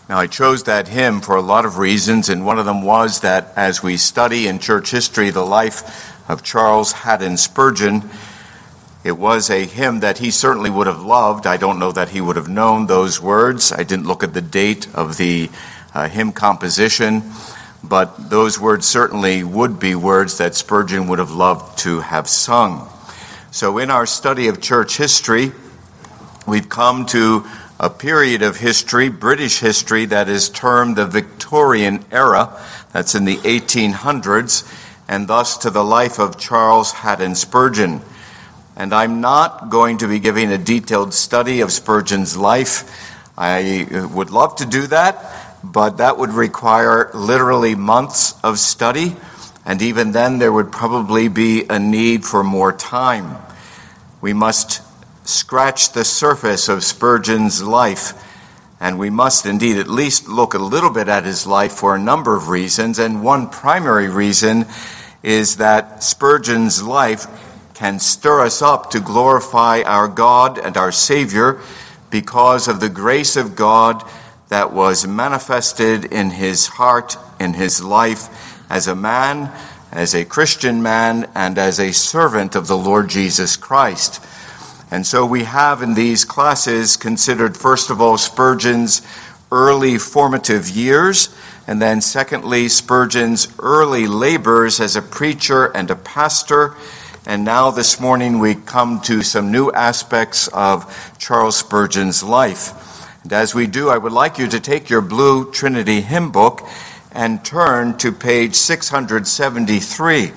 Now, I chose that hymn for a lot of reasons, and one of them was that as we study in church history the life of Charles Haddon Spurgeon, it was a hymn that he certainly would have loved. I don't know that he would have known those words. I didn't look at the date of the hymn composition, but those words certainly would be words that Spurgeon would have loved to have sung. So in our study of church history, we've come to a period of history, British history, that is termed the Victorian era. That's in the 1800s, and thus to the life of Charles Haddon Spurgeon. And I'm not going to be giving a detailed study of Spurgeon's life. I would love to do that, but that would require literally months of study, and even then there would probably be a need for more time. We must scratch the surface of Spurgeon's life, and we must indeed at least look a little bit at his life for a number of reasons, and one primary reason is that Spurgeon's life can stir us up to glorify our God and our Savior because of the grace of God that was manifested in his heart, in his life as a man, as a Christian man, and as a servant of the Lord Jesus Christ. And so we have in these classes considered, first of all, Spurgeon's early formative years, and then secondly, Spurgeon's early labors as a preacher and a pastor. And now this morning we come to some new aspects of Charles Spurgeon's life. And as we do, I would like you to take your blue Trinity hymn book and turn to page 673.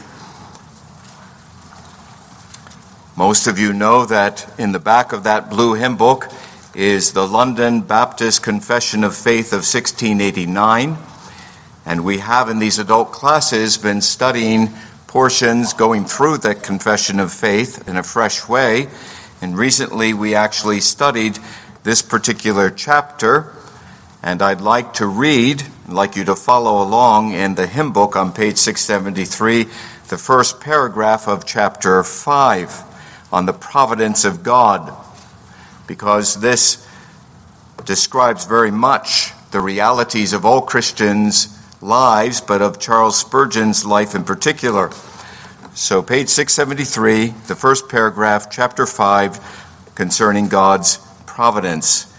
Most of you know that in the back of that blue hymn book is the London Baptist Confession of Faith of 1689. And we have in these adult classes been studying portions going through the Confession of Faith in a fresh way. And recently we actually studied this particular chapter. And I'd like to read, I'd like you to follow along in the hymn book on page 673, the first paragraph of chapter 5. On the providence of God, because this describes very much the realities of all Christians' lives, but of Charles Spurgeon's life in particular. So page 673, the first paragraph, chapter 5, concerning God's providence.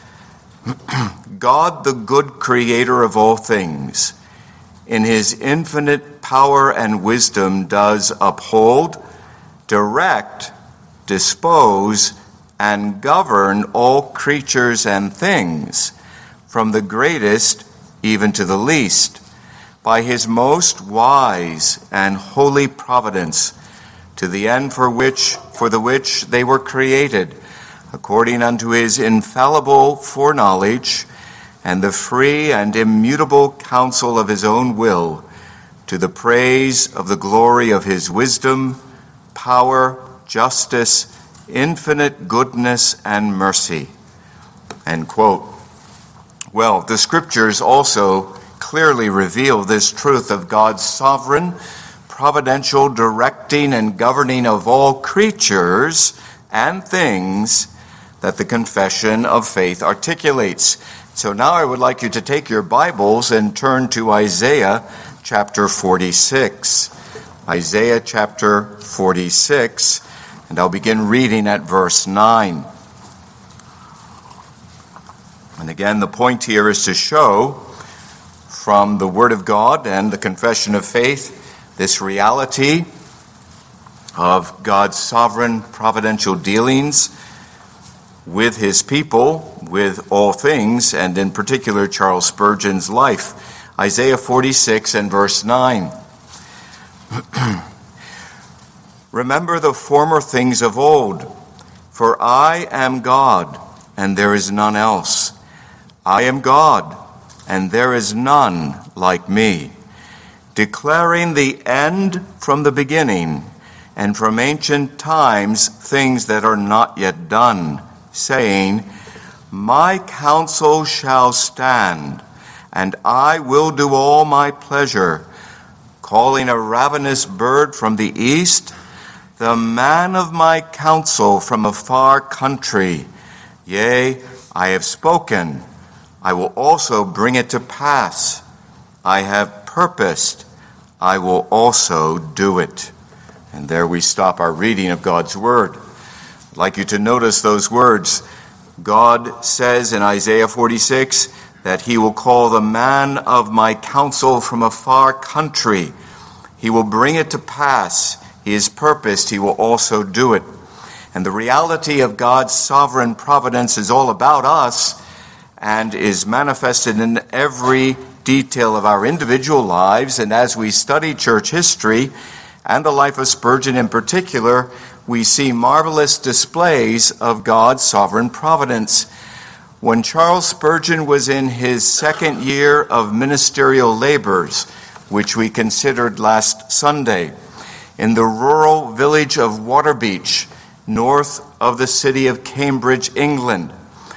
God, the good creator of all things, in his infinite power and wisdom does uphold, direct, dispose, and govern all creatures and things, from the greatest even to the least, by his most wise and holy providence, to the end for the which they were created, according unto his infallible foreknowledge, and the free and immutable counsel of his own will, to the praise of the glory of his wisdom, power, justice, infinite goodness, and mercy. End quote. Well, the scriptures also clearly reveal this truth of God's sovereign, providential directing and governing of all creatures and things that the Confession of Faith articulates. So now I would like you to take your Bibles and turn to Isaiah chapter 46. Isaiah chapter 46. And I'll begin reading at verse 9. And again, the point here is to show from the Word of God and the Confession of Faith this reality of God's sovereign providential dealings with his people, with all things, and in particular Charles Spurgeon's life. Isaiah 46 and verse 9. Remember the former things of old, for I am God, and there is none else. I am God, and there is none like me, declaring the end from the beginning, and from ancient times things that are not yet done, saying, My counsel shall stand, and I will do all my pleasure, calling a ravenous bird from the east, the man of my counsel from a far country. Yea, I have spoken. I will also bring it to pass. I have purposed, I will also do it. And there we stop our reading of God's word. I'd like you to notice those words. God says in Isaiah 46 that he will call the man of my counsel from a far country. He will bring it to pass. He has purposed, he will also do it. And the reality of God's sovereign providence is all about us and is manifested in every detail of our individual lives. And as we study church history and the life of Spurgeon in particular, we see marvelous displays of God's sovereign providence. When Charles Spurgeon was in his second year of ministerial labors, which we considered last Sunday, in the rural village of Waterbeach, north of the city of Cambridge, England,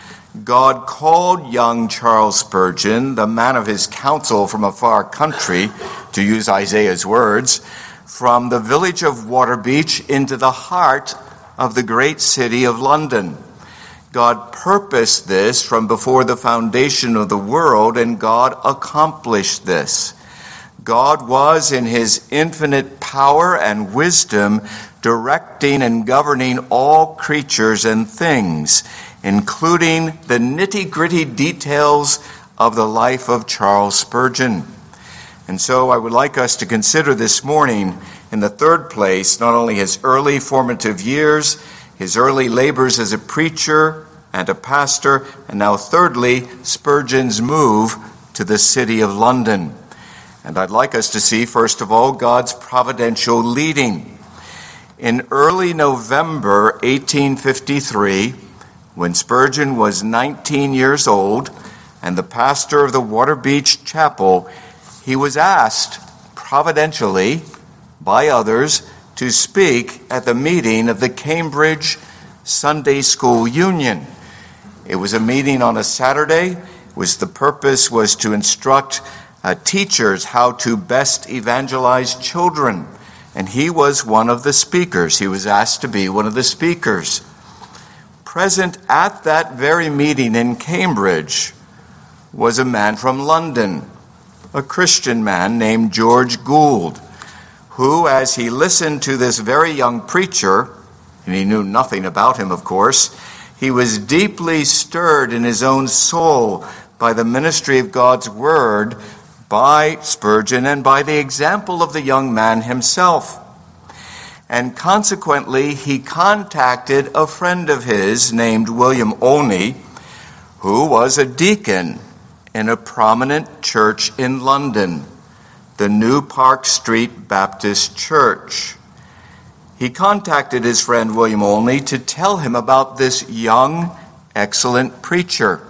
God called young Charles Spurgeon, the man of his counsel from a far country, to use Isaiah's words, from the village of Waterbeach into the heart of the great city of London. God purposed this from before the foundation of the world, and God accomplished this. God was, in his infinite power and wisdom, directing and governing all creatures and things, including the nitty-gritty details of the life of Charles Spurgeon. And so I would like us to consider this morning, in the third place, not only his early formative years, his early labors as a preacher and a pastor, and now thirdly, Spurgeon's move to the city of London. And I'd like us to see, first of all, God's providential leading. In early November 1853, when Spurgeon was 19 years old and the pastor of the Waterbeach Chapel, he was asked providentially by others to speak at the meeting of the Cambridge Sunday School Union. It was a meeting on a Saturday. The purpose was to instruct teachers how to best evangelize children. And he was one of the speakers. He was asked to be one of the speakers. Present at that very meeting in Cambridge was a man from London, a Christian man named George Gould, who, as he listened to this very young preacher, and he knew nothing about him, of course, he was deeply stirred in his own soul by the ministry of God's word by Spurgeon and by the example of the young man himself. And consequently, he contacted a friend of his named William Olney, who was a deacon in a prominent church in London, the New Park Street Baptist Church. He contacted his friend William Olney to tell him about this young, excellent preacher.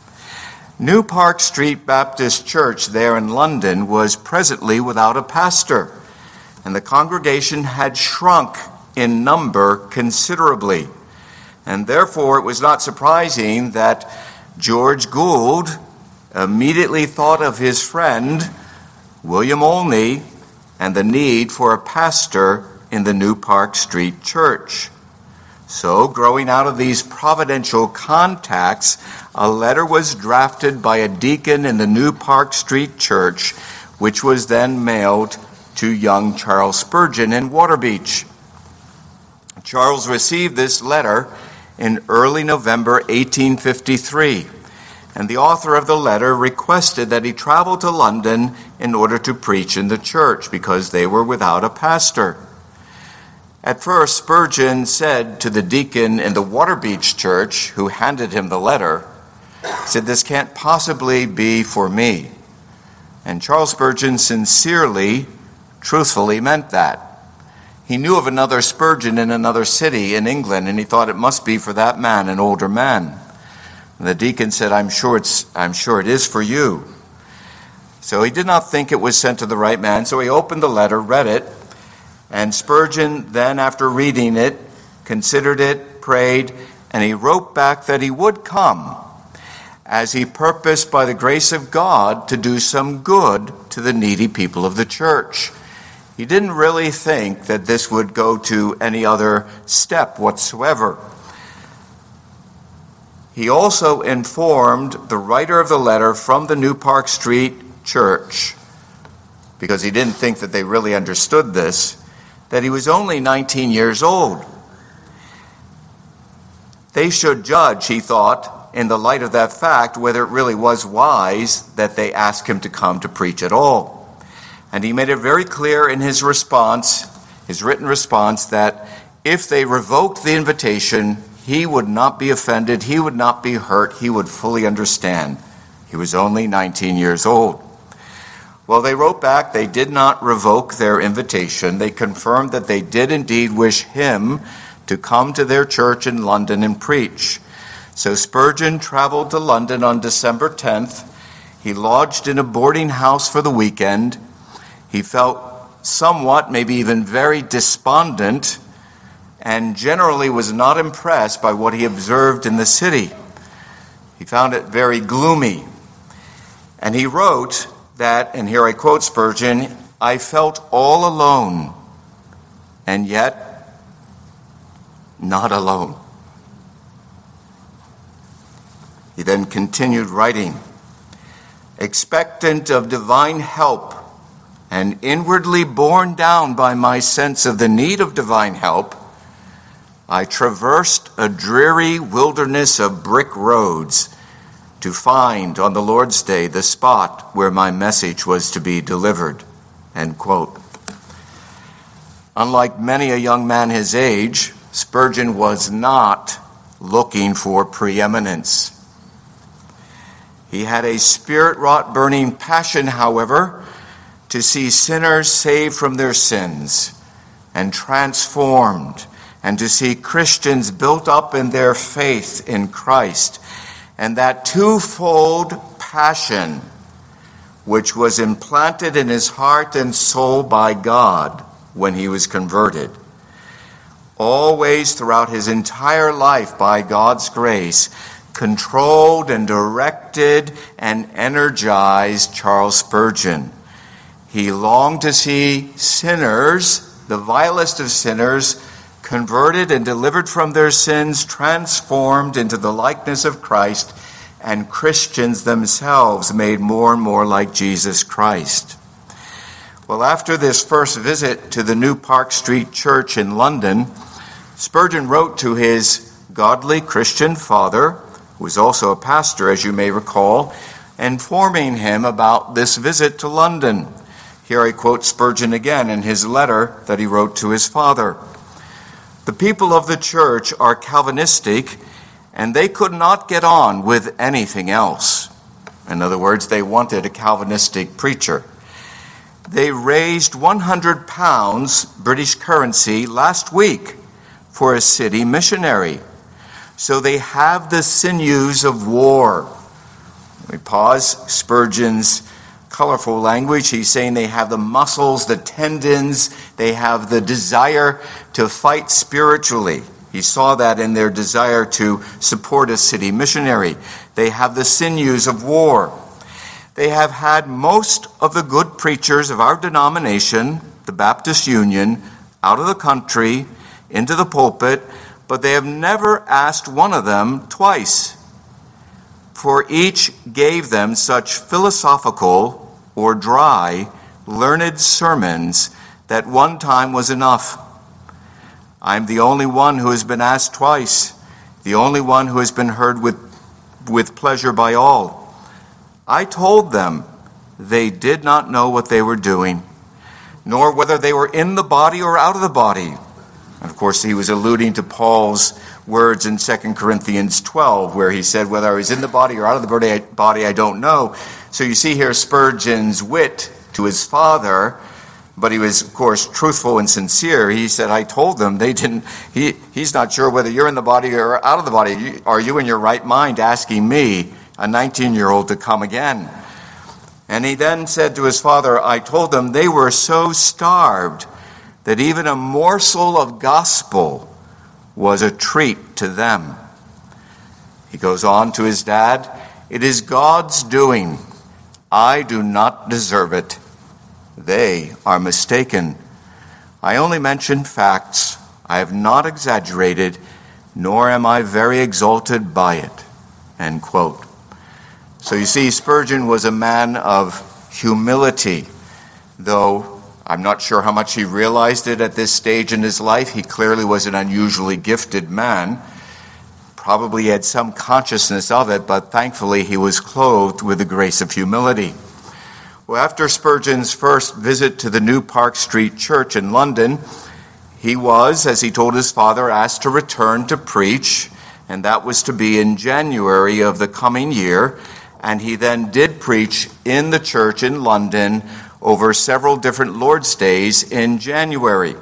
New Park Street Baptist Church there in London was presently without a pastor, and the congregation had shrunk in number considerably. And therefore, it was not surprising that George Gould immediately thought of his friend, William Olney, and the need for a pastor in the New Park Street Church. So, growing out of these providential contacts, a letter was drafted by a deacon in the New Park Street Church, which was then mailed to young Charles Spurgeon in Waterbeach. Charles received this letter in early November 1853, and the author of the letter requested that he travel to London in order to preach in the church because they were without a pastor. At first, Spurgeon said to the deacon in the Waterbeach Church, who handed him the letter, said, "This can't possibly be for me." And Charles Spurgeon sincerely, truthfully meant that. He knew of another Spurgeon in another city in England, and he thought it must be for that man, an older man. And the deacon said, I'm sure it is for you." So he did not think it was sent to the right man, so he opened the letter, read it, and Spurgeon then, after reading it, considered it, prayed, and he wrote back that he would come, as he purposed by the grace of God to do some good to the needy people of the church. He didn't really think that this would go to any other step whatsoever. He also informed the writer of the letter from the New Park Street church, because he didn't think that they really understood this, that he was only 19 years old. They should judge, he thought, in the light of that fact, whether it really was wise that they ask him to come to preach at all. And he made it very clear in his response, his written response, that if they revoked the invitation, he would not be offended, he would not be hurt, he would fully understand. He was only 19 years old. Well, they wrote back, they did not revoke their invitation. They confirmed that they did indeed wish him to come to their church in London and preach. So Spurgeon traveled to London on December 10th. He lodged in a boarding house for the weekend. He felt somewhat, maybe even very despondent, and generally was not impressed by what he observed in the city. He found it very gloomy. And he wrote that, and here I quote Spurgeon, "I felt all alone, and yet not alone." He then continued writing, "Expectant of divine help and inwardly borne down by my sense of the need of divine help, I traversed a dreary wilderness of brick roads to find on the Lord's Day the spot where my message was to be delivered." End quote. Unlike many a young man his age, Spurgeon was not looking for preeminence. He had a spirit-wrought burning passion, however, to see sinners saved from their sins and transformed, and to see Christians built up in their faith in Christ. And that twofold passion, which was implanted in his heart and soul by God when he was converted, always throughout his entire life by God's grace, controlled and directed and energized Charles Spurgeon. He longed to see sinners, the vilest of sinners, converted and delivered from their sins, transformed into the likeness of Christ, and Christians themselves made more and more like Jesus Christ. Well, after this first visit to the New Park Street Church in London, Spurgeon wrote to his godly Christian father, who was also a pastor, as you may recall, informing him about this visit to London. Here I quote Spurgeon again in his letter that he wrote to his father. "The people of the church are Calvinistic, and they could not get on with anything else." In other words, they wanted a Calvinistic preacher. "They raised £100 British currency last week for a city missionary. So they have the sinews of war." We pause. Spurgeon's colorful language. He's saying they have the muscles, the tendons, they have the desire to fight spiritually. He saw that in their desire to support a city missionary. They have the sinews of war. They have had most of the good preachers of our denomination, the Baptist Union, out of the country, into the pulpit, but they have never asked one of them twice. For each gave them such philosophical or dry, learned sermons that one time was enough. I'm the only one who has been asked twice, the only one who has been heard with pleasure by all. I told them they did not know what they were doing, nor whether they were in the body or out of the body. And of course, he was alluding to Paul's words in 2 Corinthians 12, where he said, whether I was in the body or out of the body, I don't know. So you see here Spurgeon's wit to his father, but he was, of course, truthful and sincere. He said, I told them they didn't, he's not sure whether you're in the body or out of the body. Are you in your right mind asking me, a 19-year-old, to come again? And he then said to his father, I told them they were so starved that even a morsel of gospel was a treat to them. He goes on to his dad, it is God's doing. I do not deserve it. They are mistaken. I only mention facts. I have not exaggerated, nor am I very exalted by it. end quote. So you see, Spurgeon was a man of humility, though I'm not sure how much he realized it at this stage in his life. He clearly was an unusually gifted man. Probably had some consciousness of it, but thankfully he was clothed with the grace of humility. Well, after Spurgeon's first visit to the New Park Street Church in London, he was, as he told his father, asked to return to preach, and that was to be in January of the coming year. And he then did preach in the church in London over several different Lord's Days in January.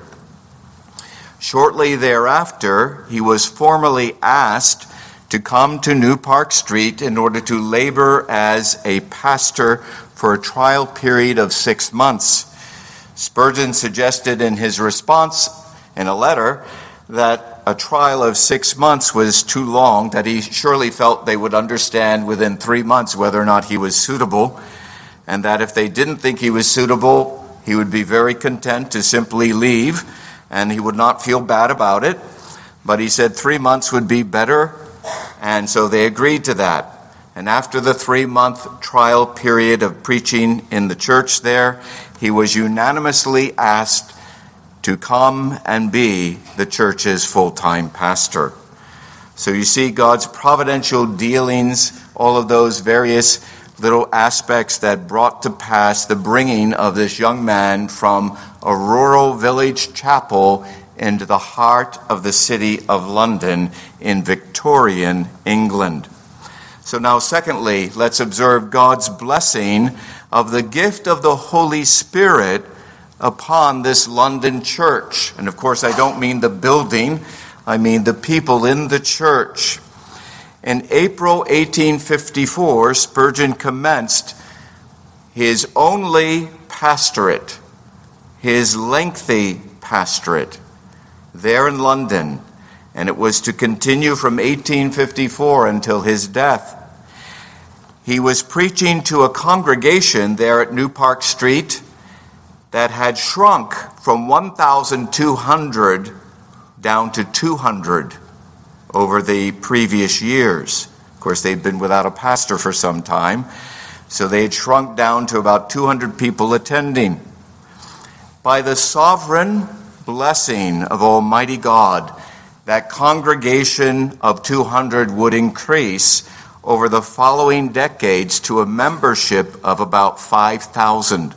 Shortly thereafter, he was formally asked to come to New Park Street in order to labor as a pastor for a trial period of 6 months. Spurgeon suggested in his response in a letter that a trial of 6 months was too long, that he surely felt they would understand within 3 months whether or not he was suitable, and that if they didn't think he was suitable, he would be very content to simply leave, and he would not feel bad about it. But he said 3 months would be better, and so they agreed to that. And after the 3-month trial period of preaching in the church there, he was unanimously asked to come and be the church's full-time pastor. So you see God's providential dealings, all of those various little aspects that brought to pass the bringing of this young man from a rural village chapel into the heart of the city of London in Victorian England. So now secondly, let's observe God's blessing of the gift of the Holy Spirit upon this London church. And of course, I don't mean the building, I mean the people in the church. In April 1854, Spurgeon commenced his only pastorate, his lengthy pastorate, there in London. And it was to continue from 1854 until his death. He was preaching to a congregation there at New Park Street that had shrunk from 1,200 down to 200 over the previous years. Of course, they'd been without a pastor for some time, so they had shrunk down to about 200 people attending. By the sovereign blessing of Almighty God, that congregation of 200 would increase over the following decades to a membership of about 5,000.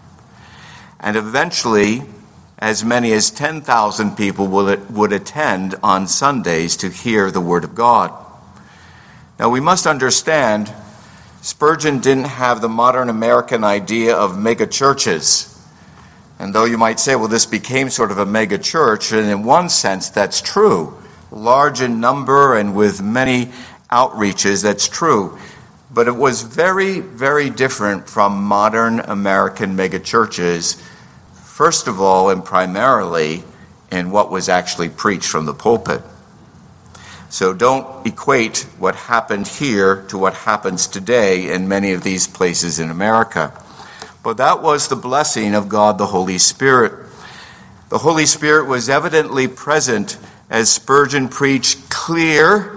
And eventually, as many as 10,000 people would attend on Sundays to hear the Word of God. Now, we must understand, Spurgeon didn't have the modern American idea of mega churches. And though you might say, well, this became sort of a mega church, and in one sense, that's true. Large in number and with many outreaches, that's true. But it was very, very different from modern American mega churches. First of all, and primarily, in what was actually preached from the pulpit. So don't equate what happened here to what happens today in many of these places in America. But that was the blessing of God the Holy Spirit. The Holy Spirit was evidently present as Spurgeon preached clear,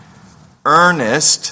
earnest,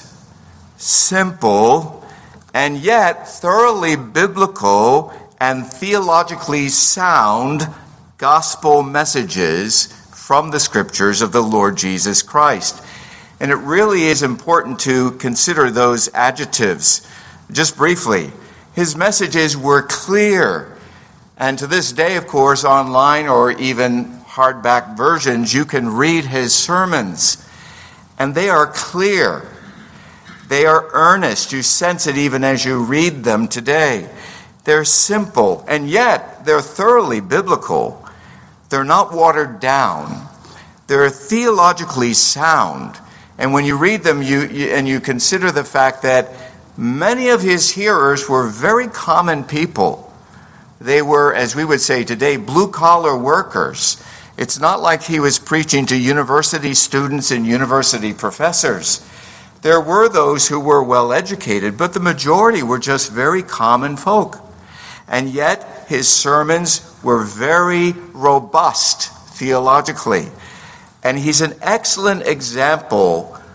simple, and yet thoroughly biblical and theologically sound gospel messages from the scriptures of the Lord Jesus Christ. And it really is important to consider those adjectives. Just briefly, his messages were clear. And to this day, of course, online or even hardback versions, you can read his sermons. And they are clear. They are earnest. You sense it even as you read them today. They're simple, and yet they're thoroughly biblical. They're not watered down. They're theologically sound. And when you read them, you consider the fact that many of his hearers were very common people. They were, as we would say today, blue-collar workers. It's not like he was preaching to university students and university professors. There were those who were well-educated, but the majority were just very common folk. And yet, his sermons were very robust theologically. And he's an excellent example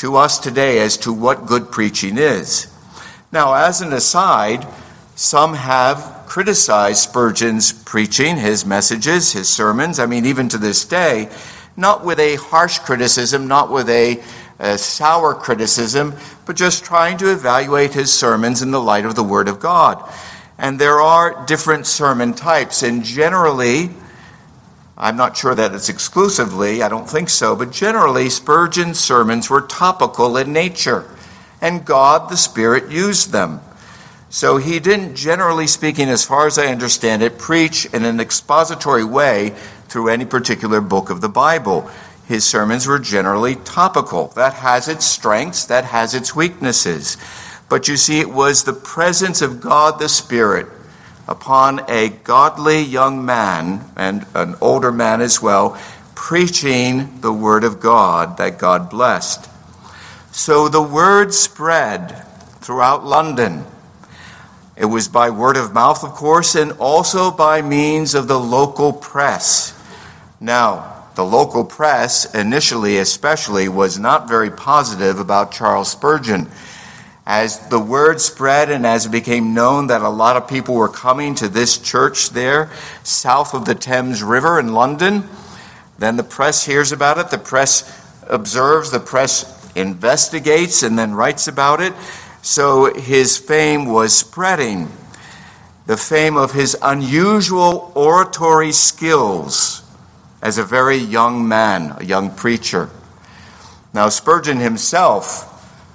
to us today as to what good preaching is. Now, as an aside, some have criticized Spurgeon's preaching, his messages, his sermons, even to this day, not with a harsh criticism, not with a sour criticism, but just trying to evaluate his sermons in the light of the Word of God. And there are different sermon types, and generally, I'm not sure that it's exclusively, I don't think so, but generally Spurgeon's sermons were topical in nature, and God, the Spirit, used them. So he didn't, generally speaking, as far as I understand it, preach in an expository way through any particular book of the Bible. His sermons were generally topical. That has its strengths, that has its weaknesses. But you see, it was the presence of God the Spirit upon a godly young man, and an older man as well, preaching the Word of God that God blessed. So the word spread throughout London. It was by word of mouth, of course, and also by means of the local press. Now, the local press, initially especially, was not very positive about Charles Spurgeon. As the word spread and as it became known that a lot of people were coming to this church there, south of the Thames River in London, then the press hears about it, the press observes, the press investigates, and then writes about it. So his fame was spreading. The fame of his unusual oratory skills as a very young man, a young preacher. Now, Spurgeon himself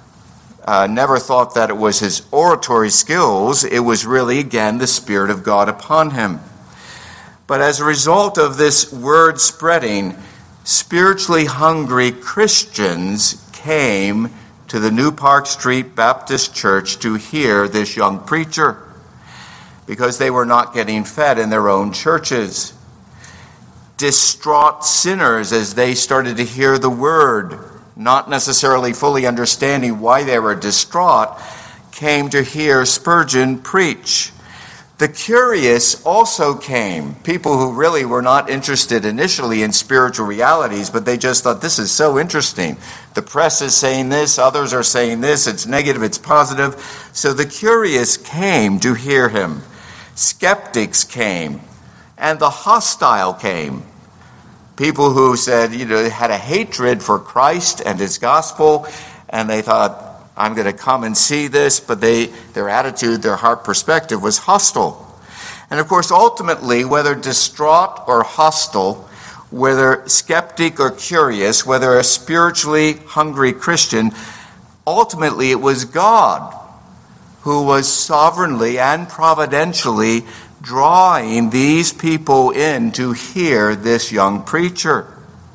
never thought that it was his oratory skills. It was really, again, the Spirit of God upon him. But as a result of this word spreading, spiritually hungry Christians came to the New Park Street Baptist Church to hear this young preacher, because they were not getting fed in their own churches. Distraught sinners, as they started to hear the word, not necessarily fully understanding why they were distraught, came to hear Spurgeon preach. The curious also came, people who really were not interested initially in spiritual realities, but they just thought, this is so interesting. The press is saying this, others are saying this, it's negative, it's positive. So the curious came to hear him. Skeptics came, and the hostile came. People who said, had a hatred for Christ and his gospel, and they thought, I'm going to come and see this, but their attitude, their heart perspective was hostile. And of course, ultimately, whether distraught or hostile, whether skeptic or curious, whether a spiritually hungry Christian, ultimately it was God who was sovereignly and providentially drawing these people in to hear this young preacher.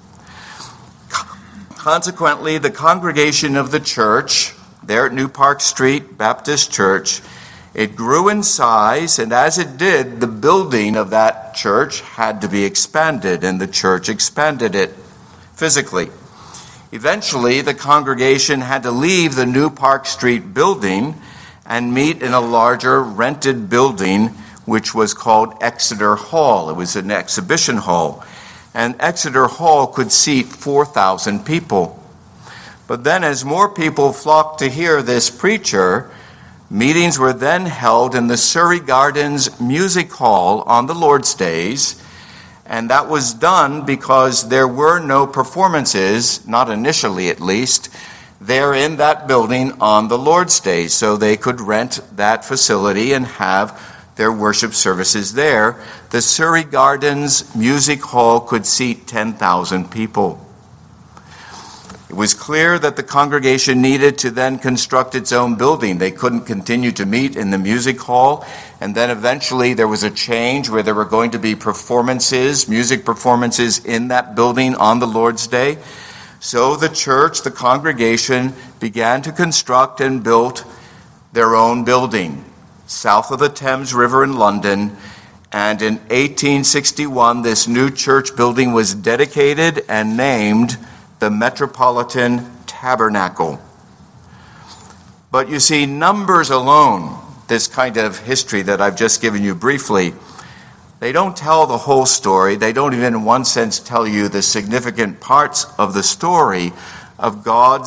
Consequently, the congregation of the church there at New Park Street Baptist Church, it grew in size, and as it did, the building of that church had to be expanded, and the church expanded it physically. Eventually, the congregation had to leave the New Park Street building and meet in a larger rented building, which was called Exeter Hall. It was an exhibition hall, and Exeter Hall could seat 4,000 people. But then as more people flocked to hear this preacher, meetings were then held in the Surrey Gardens Music Hall on the Lord's Days, and that was done because there were no performances, not initially at least, there in that building on the Lord's Days, so they could rent that facility and have their worship services there. The Surrey Gardens Music Hall could seat 10,000 people. It was clear that the congregation needed to then construct its own building. They couldn't continue to meet in the music hall. And then eventually there was a change where there were going to be performances, music performances in that building on the Lord's Day. So the church, the congregation, began to construct and built their own building south of the Thames River in London. And in 1861, this new church building was dedicated and named the Metropolitan Tabernacle. But you see, numbers alone, this kind of history that I've just given you briefly, they don't tell the whole story. They don't even in one sense tell you the significant parts of the story of God's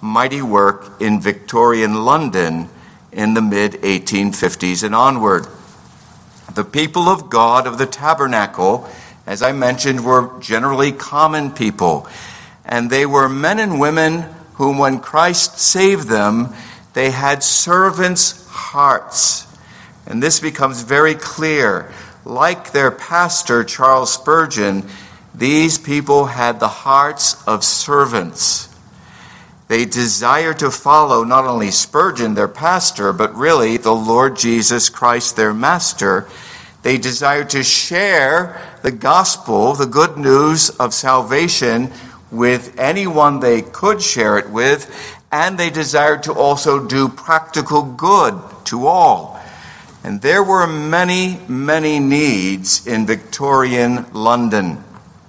mighty work in Victorian London in the mid-1850s and onward. The people of God of the Tabernacle, as I mentioned, were generally common people, and they were men and women whom, when Christ saved them, they had servants' hearts. And this becomes very clear. Like their pastor, Charles Spurgeon, these people had the hearts of servants. They desired to follow not only Spurgeon, their pastor, but really the Lord Jesus Christ, their master. They desired to share the gospel, the good news of salvation, with anyone they could share it with, and they desired to also do practical good to all. And there were many, many needs in Victorian London.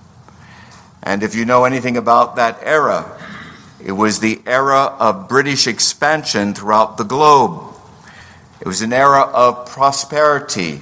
And if you know anything about that era, it was the era of British expansion throughout the globe. It was an era of prosperity,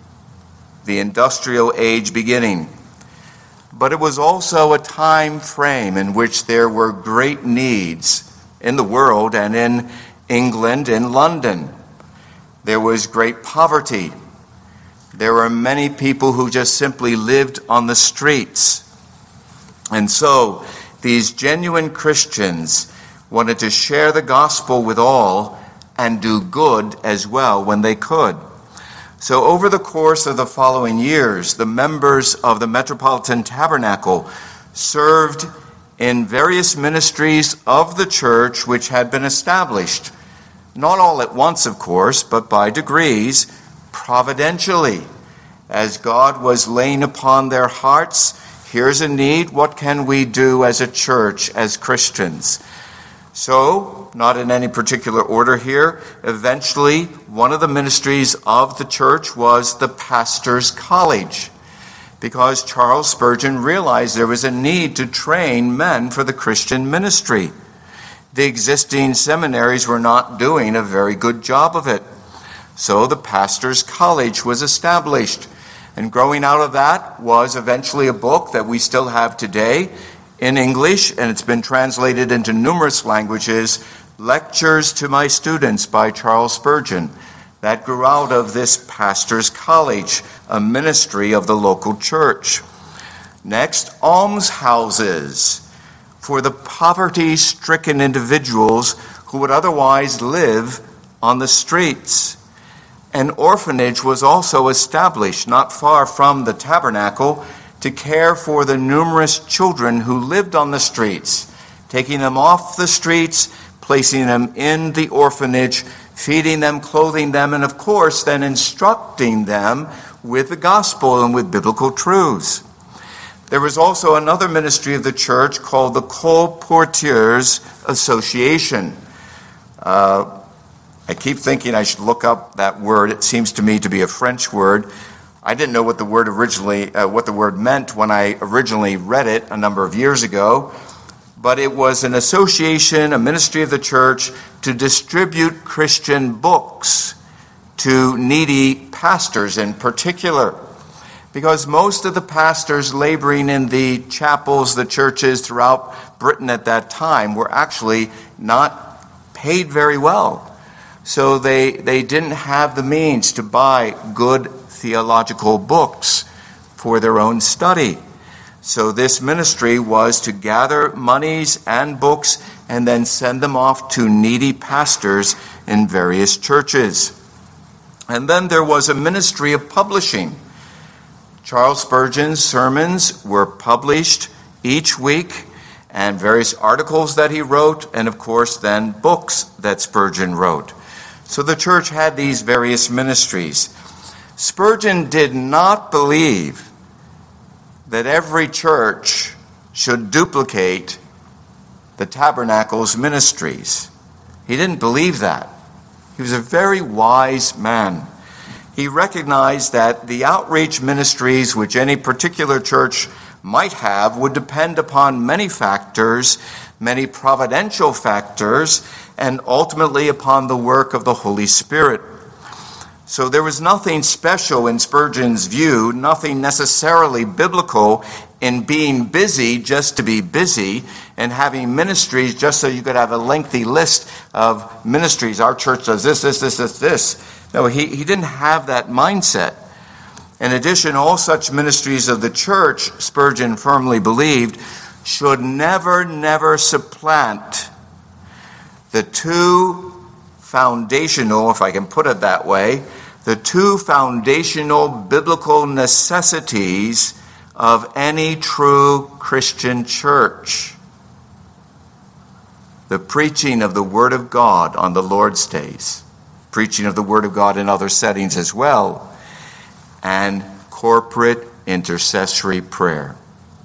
the industrial age beginning. But it was also a time frame in which there were great needs in the world and in England, in London. There was great poverty. There were many people who just simply lived on the streets. And so these genuine Christians wanted to share the gospel with all and do good as well when they could. So over the course of the following years, the members of the Metropolitan Tabernacle served in various ministries of the church which had been established, not all at once, of course, but by degrees, providentially. As God was laying upon their hearts, here's a need, what can we do as a church, as Christians? So, not in any particular order here, eventually one of the ministries of the church was the pastor's college, because Charles Spurgeon realized there was a need to train men for the Christian ministry. The existing seminaries were not doing a very good job of it. So the pastor's college was established. And growing out of that was eventually a book that we still have today in English, and it's been translated into numerous languages, Lectures to My Students by Charles Spurgeon. That grew out of this pastor's college, a ministry of the local church. Next, almshouses for the poverty-stricken individuals who would otherwise live on the streets. An orphanage was also established not far from the tabernacle to care for the numerous children who lived on the streets, taking them off the streets, placing them in the orphanage, feeding them, clothing them, and of course then instructing them with the gospel and with biblical truths. There was also another ministry of the church called the Colporteurs Association. I keep thinking I should look up that word. It seems to me to be a French word. I didn't know what the word meant when I originally read it a number of years ago, but it was an association, a ministry of the church to distribute Christian books to needy pastors in particular, because most of the pastors laboring in the chapels, the churches throughout Britain at that time were actually not paid very well. So they didn't have the means to buy good theological books for their own study. So this ministry was to gather monies and books and then send them off to needy pastors in various churches. And then there was a ministry of publishing. Charles Spurgeon's sermons were published each week, and various articles that he wrote, and of course then books that Spurgeon wrote. So the church had these various ministries. Spurgeon did not believe that every church should duplicate the tabernacle's ministries. He didn't believe that. He was a very wise man. He recognized that the outreach ministries which any particular church might have would depend upon many factors, many providential factors, and ultimately upon the work of the Holy Spirit. So there was nothing special in Spurgeon's view, nothing necessarily biblical in being busy just to be busy and having ministries just so you could have a lengthy list of ministries. Our church does this. No, he didn't have that mindset. In addition, all such ministries of the church, Spurgeon firmly believed, should never supplant the two foundational, if I can put it that way, the two foundational biblical necessities of any true Christian church: the preaching of the Word of God on the Lord's days, preaching of the Word of God in other settings as well, and corporate intercessory prayer.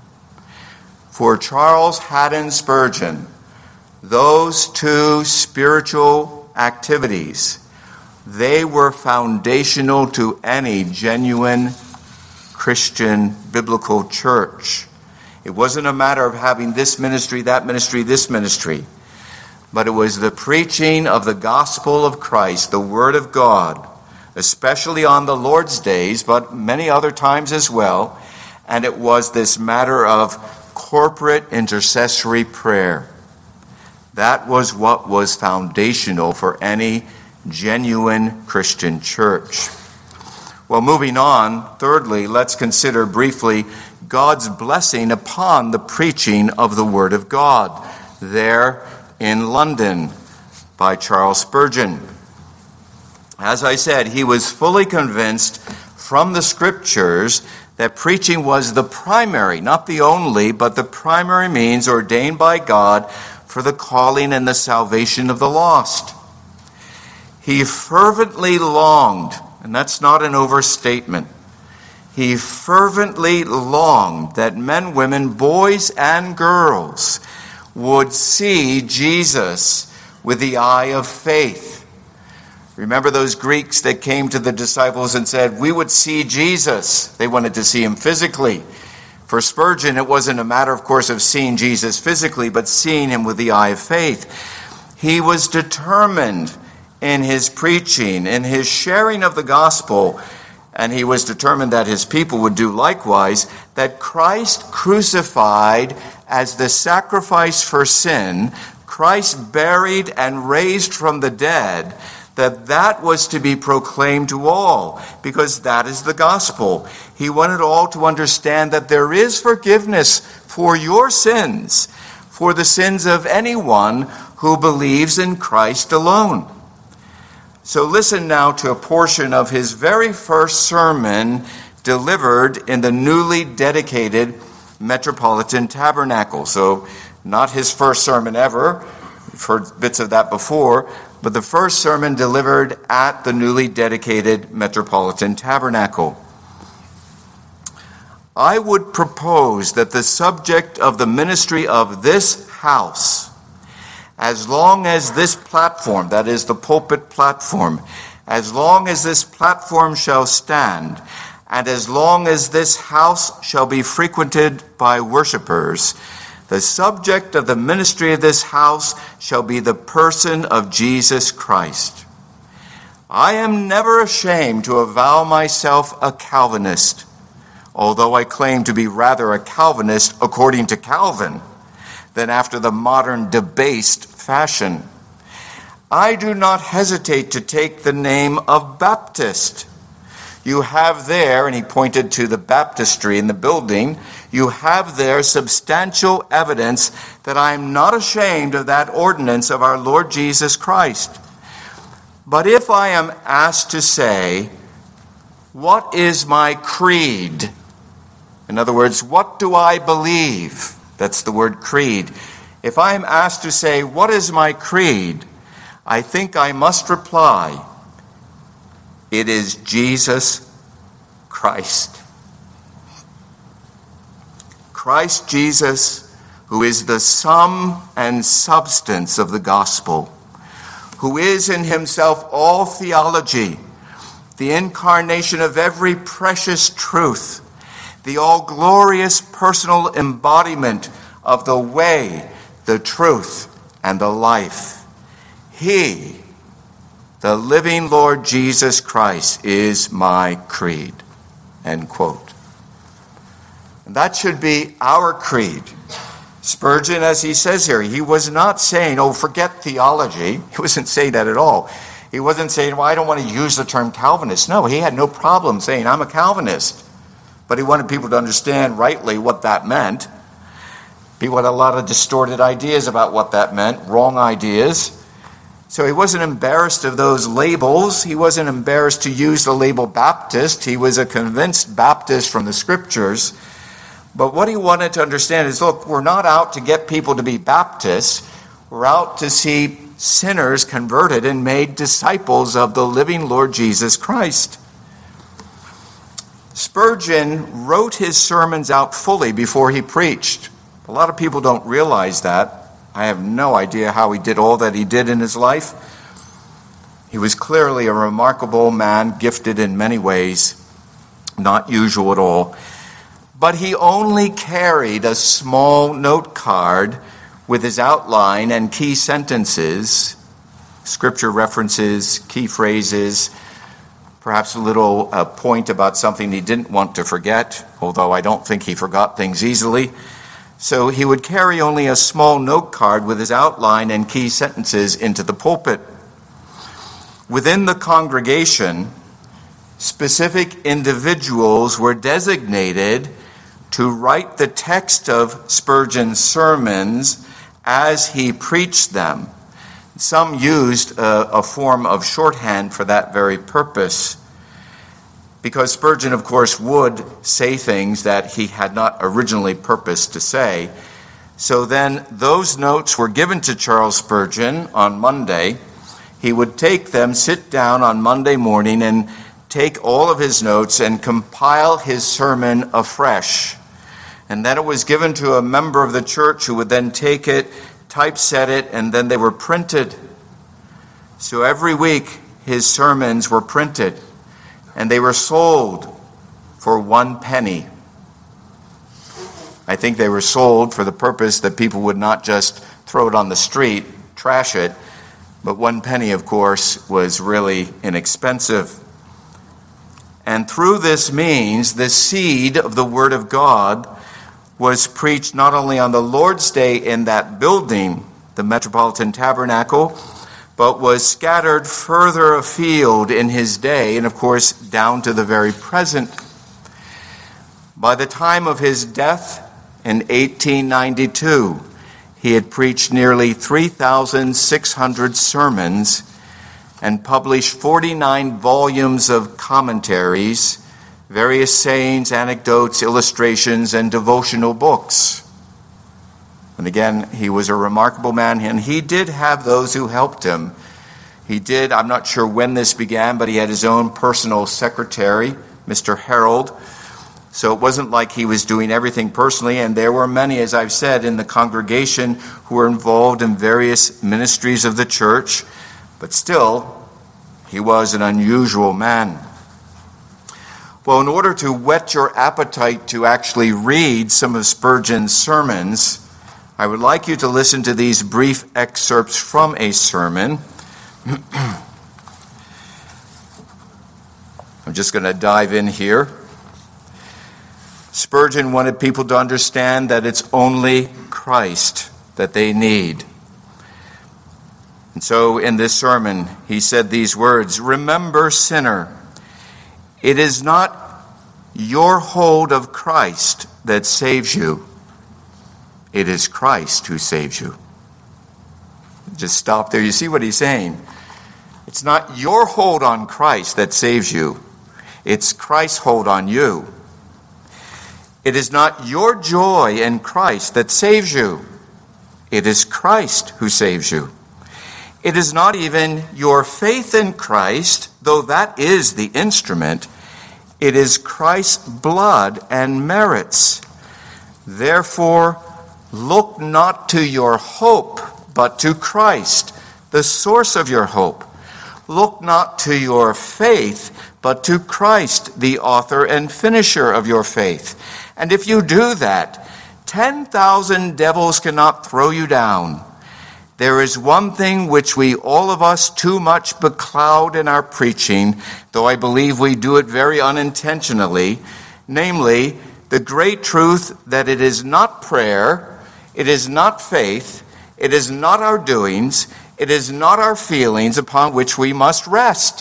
For Charles Haddon Spurgeon, those two spiritual activities, they were foundational to any genuine Christian biblical church. It wasn't a matter of having this ministry, that ministry, this ministry, but it was the preaching of the gospel of Christ, the Word of God, especially on the Lord's days, but many other times as well. And it was this matter of corporate intercessory prayer. That was what was foundational for any genuine Christian church. Well, moving on, thirdly, let's consider briefly God's blessing upon the preaching of the Word of God there in London by Charles Spurgeon. As I said, he was fully convinced from the Scriptures that preaching was the primary, not the only, but the primary means ordained by God for the calling and the salvation of the lost. He fervently longed, and that's not an overstatement, he fervently longed that men, women, boys, and girls would see Jesus with the eye of faith. Remember those Greeks that came to the disciples and said, "We would see Jesus." They wanted to see him physically. For Spurgeon, it wasn't a matter, of course, of seeing Jesus physically, but seeing him with the eye of faith. He was determined in his preaching, in his sharing of the gospel, and he was determined that his people would do likewise, that Christ crucified as the sacrifice for sin, Christ buried and raised from the dead, that was to be proclaimed to all, because that is the gospel. He wanted all to understand that there is forgiveness for your sins, for the sins of anyone who believes in Christ alone. So listen now to a portion of his very first sermon delivered in the newly dedicated Metropolitan Tabernacle. So not his first sermon ever. We've heard bits of that before. But the first sermon delivered at the newly dedicated Metropolitan Tabernacle. I would propose that the subject of the ministry of this house, as long as this platform, that is the pulpit platform, as long as this platform shall stand, and as long as this house shall be frequented by worshipers, the subject of the ministry of this house shall be the person of Jesus Christ. I am never ashamed to avow myself a Calvinist, although I claim to be rather a Calvinist according to Calvin than after the modern debased fashion. I do not hesitate to take the name of Baptist. You have there, and he pointed to the baptistry in the building, you have there substantial evidence that I am not ashamed of that ordinance of our Lord Jesus Christ. But if I am asked to say, what is my creed? In other words, what do I believe? That's the word creed. If I am asked to say, what is my creed? I think I must reply, it is Jesus Christ. Christ Jesus, who is the sum and substance of the gospel, who is in himself all theology, the incarnation of every precious truth, the all-glorious personal embodiment of the way, the truth, and the life. He, the living Lord Jesus Christ, is my creed. End quote. And that should be our creed. Spurgeon, as he says here, he was not saying, oh, forget theology. He wasn't saying that at all. He wasn't saying, well, I don't want to use the term Calvinist. No, he had no problem saying, I'm a Calvinist. But he wanted people to understand rightly what that meant. People had a lot of distorted ideas about what that meant, wrong ideas. So he wasn't embarrassed of those labels. He wasn't embarrassed to use the label Baptist. He was a convinced Baptist from the Scriptures. But what he wanted to understand is, look, we're not out to get people to be Baptists. We're out to see sinners converted and made disciples of the living Lord Jesus Christ. Spurgeon wrote his sermons out fully before he preached. A lot of people don't realize that. I have no idea how he did all that he did in his life. He was clearly a remarkable man, gifted in many ways, not usual at all. But he only carried a small note card with his outline and key sentences, scripture references, key phrases, perhaps a little point about something he didn't want to forget, although I don't think he forgot things easily. So he would carry only a small note card with his outline and key sentences into the pulpit. Within the congregation, specific individuals were designated to write the text of Spurgeon's sermons as he preached them. Some used a form of shorthand for that very purpose, because Spurgeon, of course, would say things that he had not originally purposed to say. So then those notes were given to Charles Spurgeon on Monday. He would take them, sit down on Monday morning, and take all of his notes and compile his sermon afresh. And then it was given to a member of the church who would then take it, typeset it, and then they were printed. So every week his sermons were printed, and they were sold for 1 penny. I think they were sold for the purpose that people would not just throw it on the street, trash it, but 1 penny, of course, was really inexpensive. And through this means, the seed of the Word of God was preached not only on the Lord's Day in that building, the Metropolitan Tabernacle, but was scattered further afield in his day, and of course down to the very present. By the time of his death in 1892, he had preached nearly 3,600 sermons and published 49 volumes of commentaries, various sayings, anecdotes, illustrations, and devotional books. And again, he was a remarkable man, and he did have those who helped him. He did, I'm not sure when this began, but he had his own personal secretary, Mr. Harold. So it wasn't like he was doing everything personally, and there were many, as I've said, in the congregation who were involved in various ministries of the church, but still, he was an unusual man. Well, in order to whet your appetite to actually read some of Spurgeon's sermons, I would like you to listen to these brief excerpts from a sermon. I'm just going to dive in here. Spurgeon wanted people to understand that it's only Christ that they need. And so in this sermon, he said these words, "Remember, sinner, it is not your hold of Christ that saves you. It is Christ who saves you." Just stop there. You see what he's saying? It's not your hold on Christ that saves you. It's Christ's hold on you. It is not your joy in Christ that saves you. It is Christ who saves you. It is not even your faith in Christ, though that is the instrument. It is Christ's blood and merits. Therefore, look not to your hope, but to Christ, the source of your hope. Look not to your faith, but to Christ, the author and finisher of your faith. And if you do that, 10,000 devils cannot throw you down. There is one thing which we all of us too much becloud in our preaching, though I believe we do it very unintentionally, namely the great truth that it is not prayer, it is not faith, it is not our doings, it is not our feelings upon which we must rest,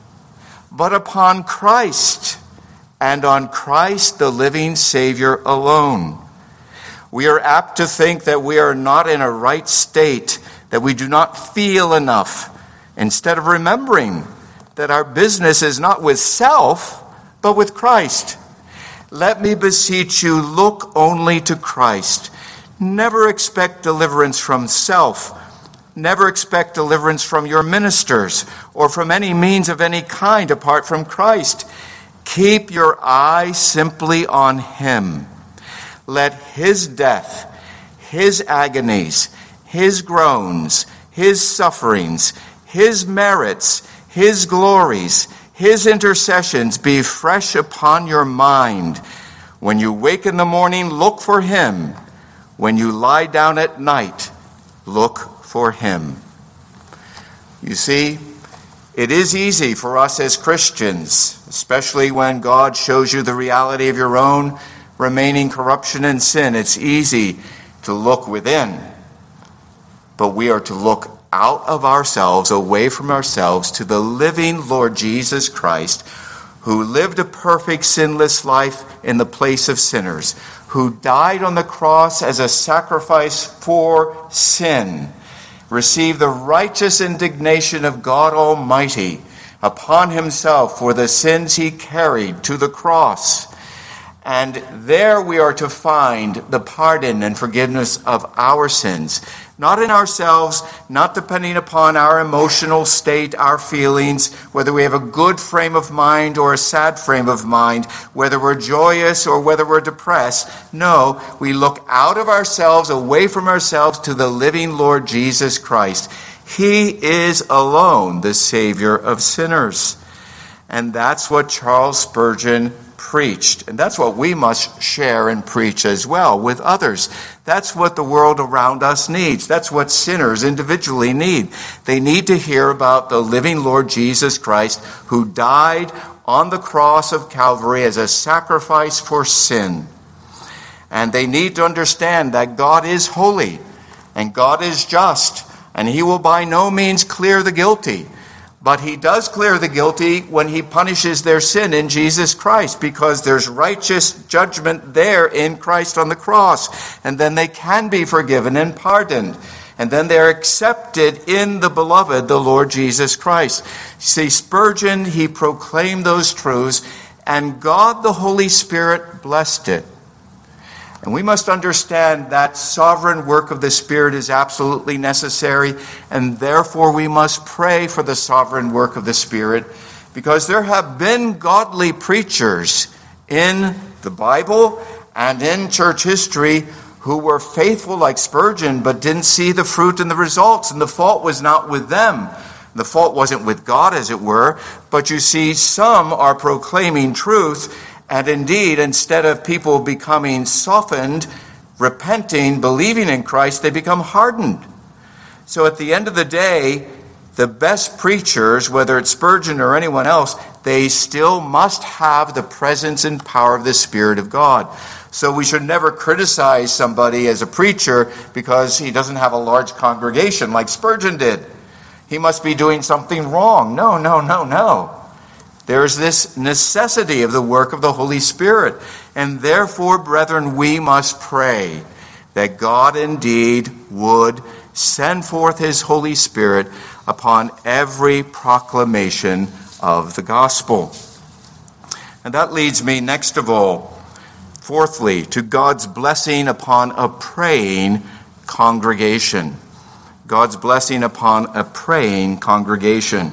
but upon Christ, and on Christ the living Savior alone. We are apt to think that we are not in a right state, that we do not feel enough, instead of remembering that our business is not with self, but with Christ. Let me beseech you, look only to Christ. Never expect deliverance from self. Never expect deliverance from your ministers or from any means of any kind apart from Christ. Keep your eye simply on him. Let his death, his agonies, his groans, his sufferings, his merits, his glories, his intercessions be fresh upon your mind. When you wake in the morning, look for him. When you lie down at night, look for him. You see, it is easy for us as Christians, especially when God shows you the reality of your own remaining corruption and sin. It's easy to look within, but we are to look out of ourselves, away from ourselves, to the living Lord Jesus Christ, who lived a perfect, sinless life in the place of sinners, who died on the cross as a sacrifice for sin, received the righteous indignation of God Almighty upon himself for the sins he carried to the cross. And there we are to find the pardon and forgiveness of our sins, not in ourselves, not depending upon our emotional state, our feelings, whether we have a good frame of mind or a sad frame of mind, whether we're joyous or whether we're depressed. No, we look out of ourselves, away from ourselves, to the living Lord Jesus Christ. He is alone the Savior of sinners. And that's what Charles Spurgeon preached. And that's what we must share and preach as well with others. That's what the world around us needs. That's what sinners individually need. They need to hear about the living Lord Jesus Christ, who died on the cross of Calvary as a sacrifice for sin. And they need to understand that God is holy and God is just, and he will by no means clear the guilty. But he does clear the guilty when he punishes their sin in Jesus Christ, because there's righteous judgment there in Christ on the cross. And then they can be forgiven and pardoned. And then they're accepted in the beloved, the Lord Jesus Christ. See, Spurgeon, he proclaimed those truths, and God the Holy Spirit blessed it. And we must understand that sovereign work of the Spirit is absolutely necessary, and therefore we must pray for the sovereign work of the Spirit, because there have been godly preachers in the Bible and in church history who were faithful like Spurgeon, but didn't see the fruit and the results, and the fault was not with them. The fault wasn't with God, as it were, but you see, some are proclaiming truth, and indeed, instead of people becoming softened, repenting, believing in Christ, they become hardened. So at the end of the day, the best preachers, whether it's Spurgeon or anyone else, they still must have the presence and power of the Spirit of God. So we should never criticize somebody as a preacher because he doesn't have a large congregation like Spurgeon did. He must be doing something wrong. No. There's this necessity of the work of the Holy Spirit. And therefore, brethren, we must pray that God indeed would send forth his Holy Spirit upon every proclamation of the gospel. And that leads me, next of all, fourthly, to God's blessing upon a praying congregation. God's blessing upon a praying congregation.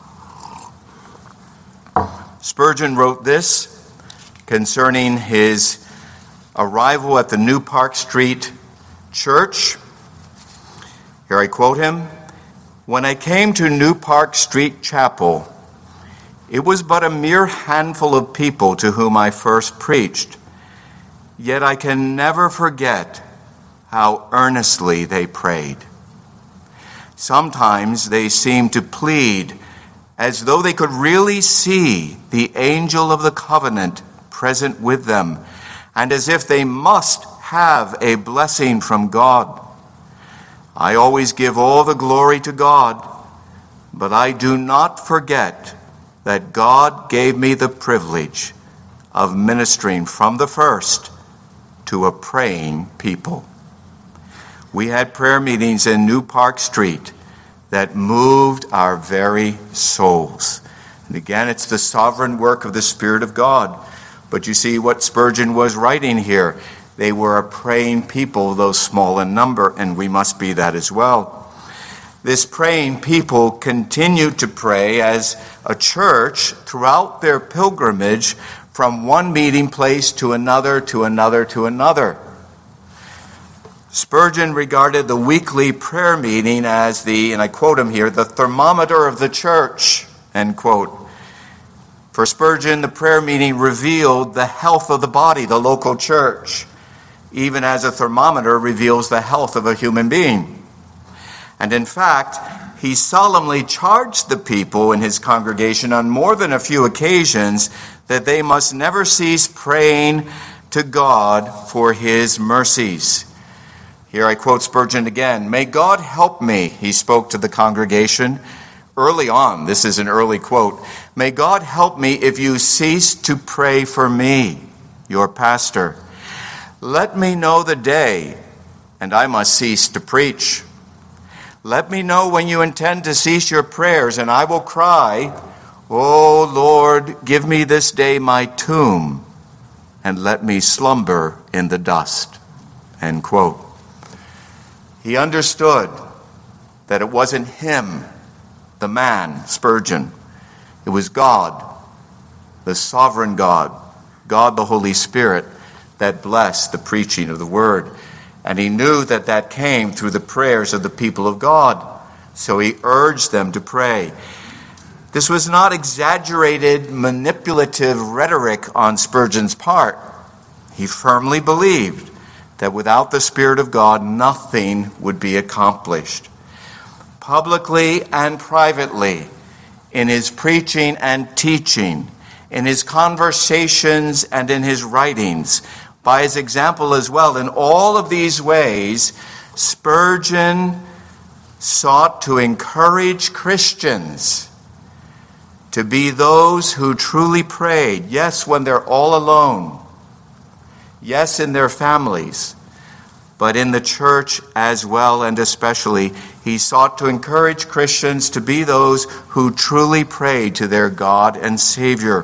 Spurgeon wrote this concerning his arrival at the New Park Street Church. Here I quote him. "When I came to New Park Street Chapel, it was but a mere handful of people to whom I first preached. Yet I can never forget how earnestly they prayed. Sometimes they seemed to plead as though they could really see the angel of the covenant present with them, and as if they must have a blessing from God. I always give all the glory to God, but I do not forget that God gave me the privilege of ministering from the first to a praying people. We had prayer meetings in New Park Street that moved our very souls. And again, it's the sovereign work of the Spirit of God. But you see what Spurgeon was writing here. They were a praying people, though small in number, and we must be that as well. This praying people continued to pray as a church throughout their pilgrimage from one meeting place to another, to another, to another. Spurgeon regarded the weekly prayer meeting as the, and I quote him here, the thermometer of the church, end quote. For Spurgeon, the prayer meeting revealed the health of the body, the local church, even as a thermometer reveals the health of a human being. And in fact, he solemnly charged the people in his congregation on more than a few occasions that they must never cease praying to God for his mercies. Here I quote Spurgeon again. "May God help me," he spoke to the congregation early on. This is an early quote. "May God help me if you cease to pray for me, your pastor. Let me know the day, and I must cease to preach. Let me know when you intend to cease your prayers, and I will cry, 'O Lord, give me this day my tomb, and let me slumber in the dust.'" End quote. He understood that it wasn't him, the man, Spurgeon. It was God, the sovereign God, God the Holy Spirit, that blessed the preaching of the word. And he knew that that came through the prayers of the people of God. So he urged them to pray. This was not exaggerated, manipulative rhetoric on Spurgeon's part. He firmly believed that without the Spirit of God, nothing would be accomplished. Publicly and privately, in his preaching and teaching, in his conversations and in his writings, by his example as well, in all of these ways, Spurgeon sought to encourage Christians to be those who truly prayed, yes, when they're all alone, yes, in their families, but in the church as well, and especially, he sought to encourage Christians to be those who truly prayed to their God and Savior.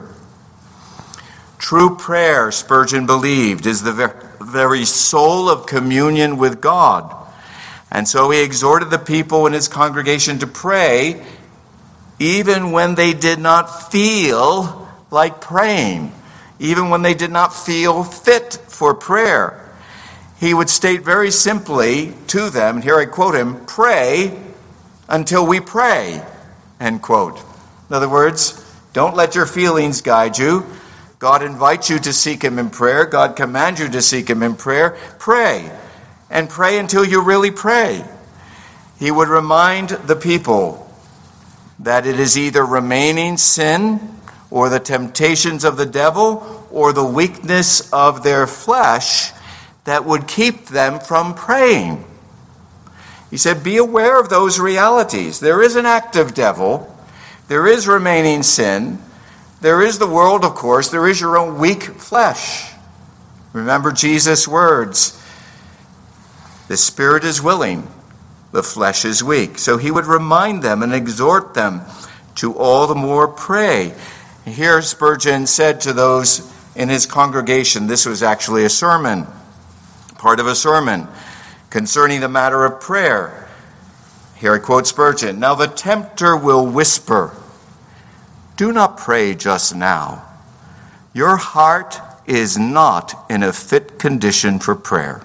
True prayer, Spurgeon believed, is the very soul of communion with God. And so he exhorted the people in his congregation to pray even when they did not feel like praying, even when they did not feel fit for prayer. He would state very simply to them, and here I quote him, "Pray until we pray," end quote. In other words, don't let your feelings guide you. God invites you to seek him in prayer. God commands you to seek him in prayer. Pray, and pray until you really pray. He would remind the people that it is either remaining sin or the temptations of the devil or the weakness of their flesh that would keep them from praying. He said, be aware of those realities. There is an active devil. There is remaining sin. There is the world, of course. There is your own weak flesh. Remember Jesus' words. The spirit is willing. The flesh is weak. So he would remind them and exhort them to all the more pray. Here Spurgeon said to those in his congregation, this was actually a sermon, part of a sermon, concerning the matter of prayer. Here I quote Spurgeon, "Now the tempter will whisper, 'Do not pray just now. Your heart is not in a fit condition for prayer.'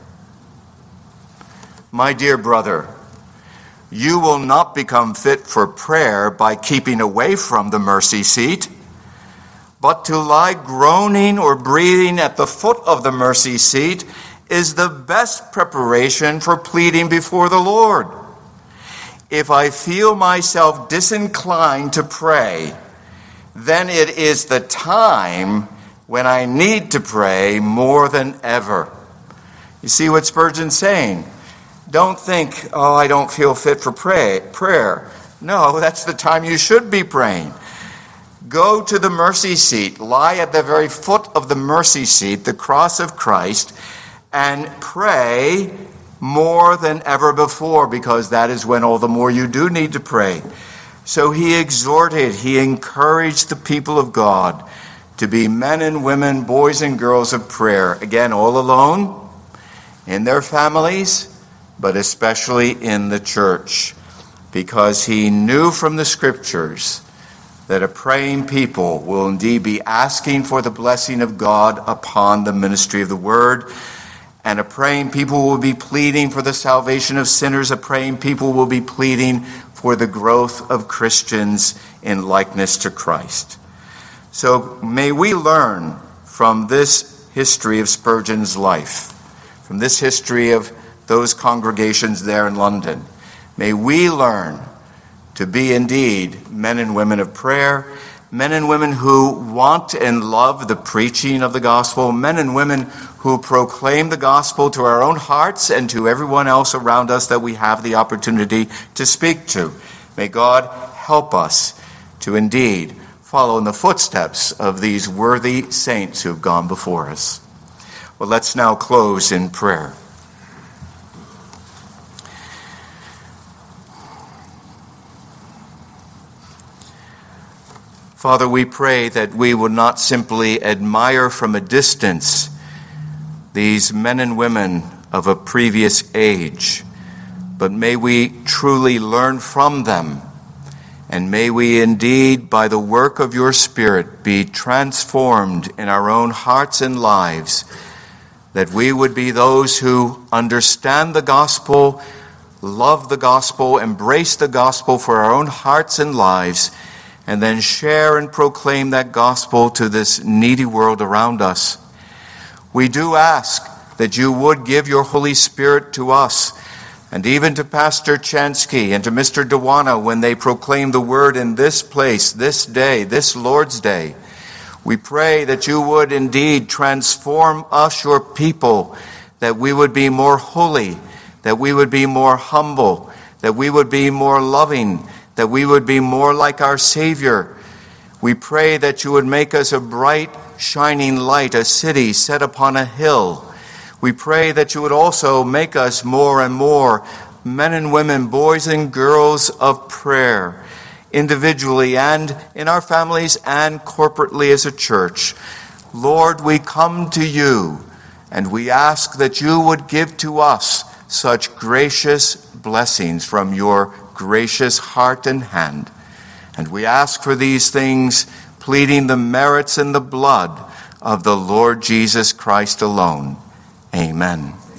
My dear brother, you will not become fit for prayer by keeping away from the mercy seat, but to lie groaning or breathing at the foot of the mercy seat is the best preparation for pleading before the Lord. If I feel myself disinclined to pray, then it is the time when I need to pray more than ever. You see what Spurgeon's saying? Don't think, oh, I don't feel fit for prayer. No, that's the time you should be praying. Go to the mercy seat, lie at the very foot of the mercy seat, the cross of Christ, and pray more than ever before, because that is when all the more you do need to pray. So he exhorted, he encouraged the people of God to be men and women, boys and girls of prayer. Again, all alone, in their families, but especially in the church, because he knew from the scriptures that a praying people will indeed be asking for the blessing of God upon the ministry of the word, and a praying people will be pleading for the salvation of sinners. A praying people will be pleading for the growth of Christians in likeness to Christ. So may we learn from this history of Spurgeon's life, from this history of those congregations there in London. May we learn to be indeed men and women of prayer, men and women who want and love the preaching of the gospel, men and women who proclaim the gospel to our own hearts and to everyone else around us that we have the opportunity to speak to. May God help us to indeed follow in the footsteps of these worthy saints who have gone before us. Well, let's now close in prayer. Father, we pray that we would not simply admire from a distance these men and women of a previous age, but may we truly learn from them, and may we indeed, by the work of your Spirit, be transformed in our own hearts and lives, that we would be those who understand the gospel, love the gospel, embrace the gospel for our own hearts and lives, and then share and proclaim that gospel to this needy world around us. We do ask that you would give your Holy Spirit to us, and even to Pastor Chansky and to Mr. Dewana when they proclaim the word in this place, this day, this Lord's Day. We pray that you would indeed transform us, your people, that we would be more holy, that we would be more humble, that we would be more loving, that we would be more like our Savior. We pray that you would make us a bright, shining light, a city set upon a hill. We pray that you would also make us more and more men and women, boys and girls of prayer, individually and in our families and corporately as a church. Lord, we come to you and we ask that you would give to us such gracious blessings from your gracious heart and hand. And we ask for these things, pleading the merits and the blood of the Lord Jesus Christ alone. Amen.